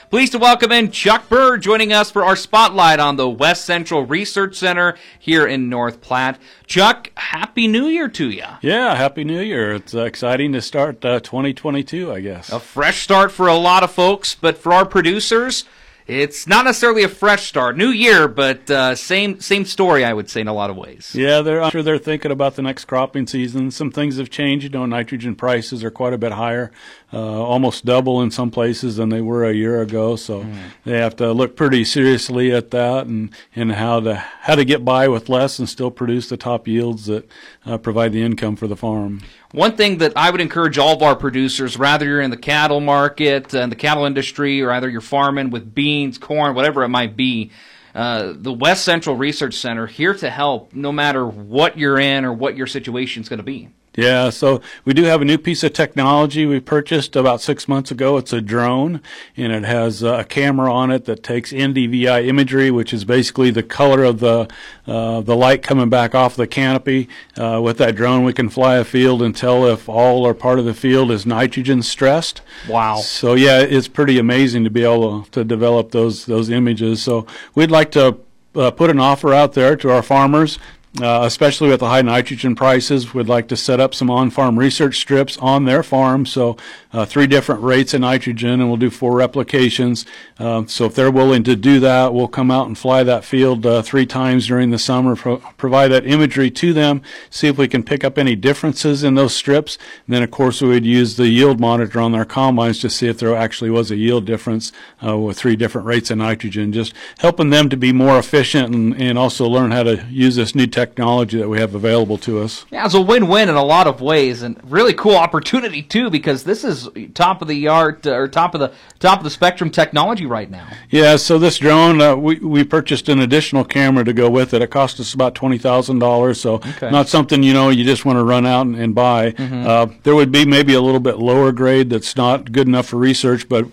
Pleased to welcome in Chuck Bird joining us for our spotlight on the West Central Research Center here in North Platte. Chuck, Happy New Year to you. Yeah, Happy New Year. It's exciting to start 2022, I guess. A fresh start for a lot of folks, but for our producers, it's not necessarily a fresh start. New year, but same story, I would say, in a lot of ways. Yeah, I'm sure they're thinking about the next cropping season. Some things have changed. Nitrogen prices are quite a bit higher, almost double in some places than they were a year ago. So they have to look pretty seriously at that and how to get by with less and still produce the top yields that provide the income for the farm. One thing that I would encourage all of our producers, whether you're in the cattle market and the cattle industry, or either you're farming with beans, corn, whatever it might be, the West Central Research Center here to help no matter what you're in or what your situation is going to be. Yeah, so we do have a new piece of technology we purchased about 6 months ago. It's a drone, and it has a camera on it that takes NDVI imagery, which is basically the color of the light coming back off the canopy. With that drone, we can fly a field and tell if all or part of the field is nitrogen stressed. Wow. So, yeah, it's pretty amazing to be able to develop those images. So we'd like to put an offer out there to our farmers. Especially with the high nitrogen prices, we'd like to set up some on-farm research strips on their farm. So 3 different rates of nitrogen, and we'll do 4 replications. So if they're willing to do that, we'll come out and fly that field 3 times during the summer, provide that imagery to them, see if we can pick up any differences in those strips. And then, of course, we would use the yield monitor on their combines to see if there actually was a yield difference with 3 different rates of nitrogen, just helping them to be more efficient and also learn how to use this new technology that we have available to us. Yeah, it's a win-win in a lot of ways, and really cool opportunity too, because this is top of the art or top of the spectrum technology right now. Yeah, so this drone, we purchased an additional camera to go with it. It cost us about $20,000, so not something you just want to run out and buy. There would be maybe a little bit lower grade that's not good enough for research, but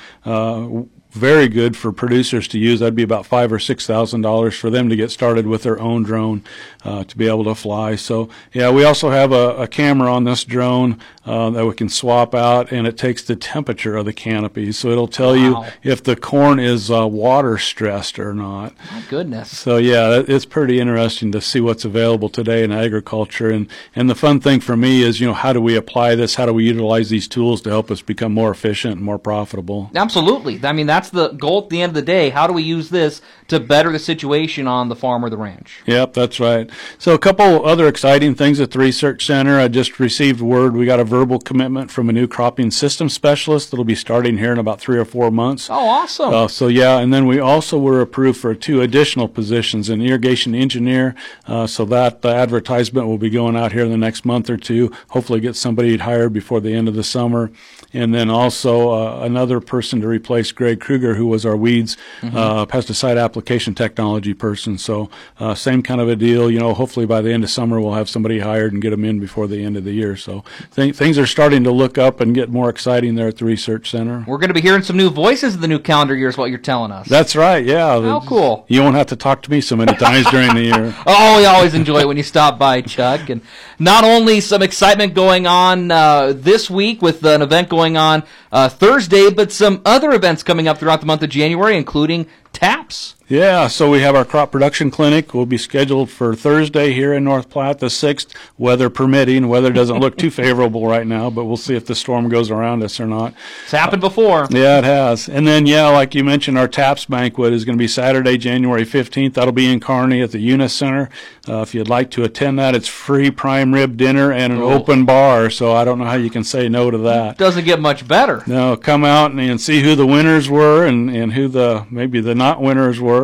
very good for producers to use. That'd be about $5,000 or $6,000 for them to get started with their own drone to be able to fly. So, yeah, we also have a camera on this drone that we can swap out, and it takes the temperature of the canopy. So it'll tell you if the corn is water stressed or not. My goodness. So, yeah, it's pretty interesting to see what's available today in agriculture. And the fun thing for me is, how do we apply this? How do we utilize these tools to help us become more efficient and more profitable? Absolutely. I mean, that's the goal at the end of the day. How do we use this to better the situation on the farm or the ranch? Yep, that's right. So a couple other exciting things at the Research Center. I just received word we got a verbal commitment from a new cropping system specialist that'll be starting here in about 3 or 4 months. Oh, awesome. So, yeah, and then we also were approved for 2 additional positions, an irrigation engineer, so that advertisement will be going out here in the next month or 2, hopefully get somebody hired before the end of the summer. And then also another person to replace Greg Kruger, who was our weeds pesticide application technology person. So same kind of a deal. Hopefully by the end of summer we'll have somebody hired and get them in before the end of the year. So things are starting to look up and get more exciting there at the Research Center. We're going to be hearing some new voices in the new calendar year is what you're telling us. That's right, yeah. How cool. You won't have to talk to me so many times during the year. Oh, we always enjoy it when you stop by, Chuck. And not only some excitement going on this week with an event going on Thursday, but some other events coming up throughout the month of January, including TAPS. Yeah, so we have our crop production clinic. We'll be scheduled for Thursday here in North Platte, the 6th, weather permitting. Weather doesn't look too favorable right now, but we'll see if the storm goes around us or not. It's happened before. Yeah, it has. And then, yeah, like you mentioned, our TAPS banquet is going to be Saturday, January 15th. That'll be in Kearney at the Eunice Center. If you'd like to attend that, it's free prime rib dinner and an open bar, so I don't know how you can say no to that. Doesn't get much better. No, come out and see who the winners were and who maybe the not winners were.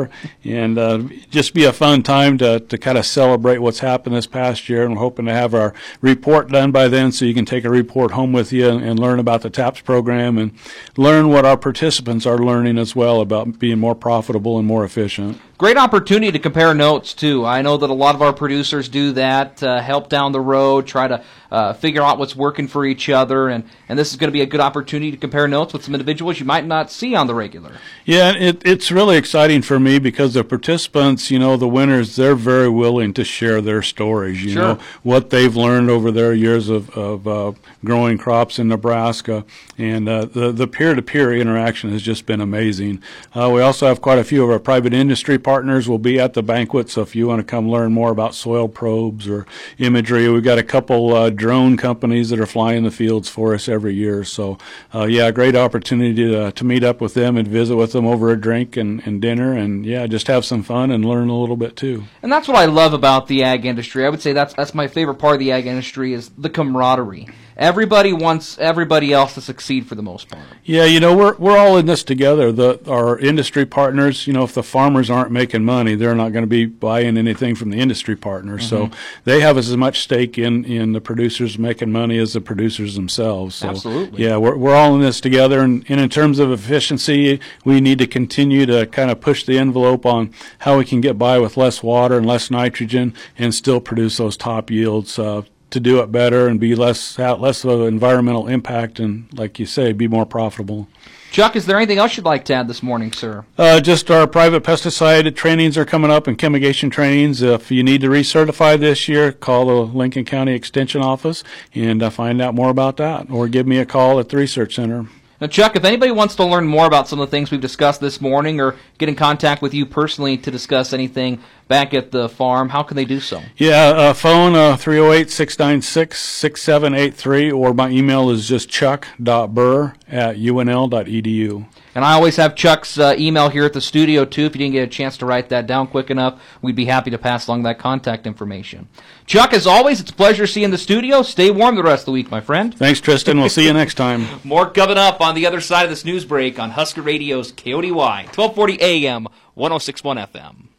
And just be a fun time to kind of celebrate what's happened this past year. And we're hoping to have our report done by then so you can take a report home with you and learn about the TAPS program and learn what our participants are learning as well about being more profitable and more efficient. Great opportunity to compare notes, too. I know that a lot of our producers do that, help down the road, try to figure out what's working for each other, and this is going to be a good opportunity to compare notes with some individuals you might not see on the regular. Yeah, it's really really exciting for me because the participants, the winners, they're very willing to share their stories, you know, what they've learned over their years of growing crops in Nebraska. And the peer-to-peer interaction has just been amazing. We also have quite a few of our private industry partners will be at the banquet, so if you want to come learn more about soil probes or imagery, we've got a couple drone companies that are flying the fields for us every year. So, yeah, great opportunity to meet up with them and visit with them over a drink and dinner, and, yeah, just have some fun and learn a little bit, too. And that's what I love about the ag industry. I would say that's my favorite part of the ag industry is the camaraderie. Everybody wants everybody else to succeed for the most part. Yeah, we're all in this together. Our industry partners, if the farmers aren't making money, they're not going to be buying anything from the industry partners. So they have as much stake in the producers making money as the producers themselves. So, absolutely. Yeah, we're all in this together. And in terms of efficiency, we need to continue to kind of push the envelope on how we can get by with less water and less nitrogen and still produce those top yields. To do it better and be less of an environmental impact and, like you say, be more profitable. Chuck, is there anything else you'd like to add this morning, sir? Just our private pesticide trainings are coming up and chemigation trainings. If you need to recertify this year, call the Lincoln County Extension Office and find out more about that, or give me a call at the Research Center. Now, Chuck, if anybody wants to learn more about some of the things we've discussed this morning or get in contact with you personally to discuss anything back at the farm, how can they do so? Yeah, phone 308-696-6783, or my email is just chuck.burr@unl.edu. And I always have Chuck's email here at the studio, too. If you didn't get a chance to write that down quick enough, we'd be happy to pass along that contact information. Chuck, as always, it's a pleasure to see you in the studio. Stay warm the rest of the week, my friend. Thanks, Tristan. We'll see you next time. More coming up on the other side of this news break on Husker Radio's KODY, 1240 AM, 106.1 FM.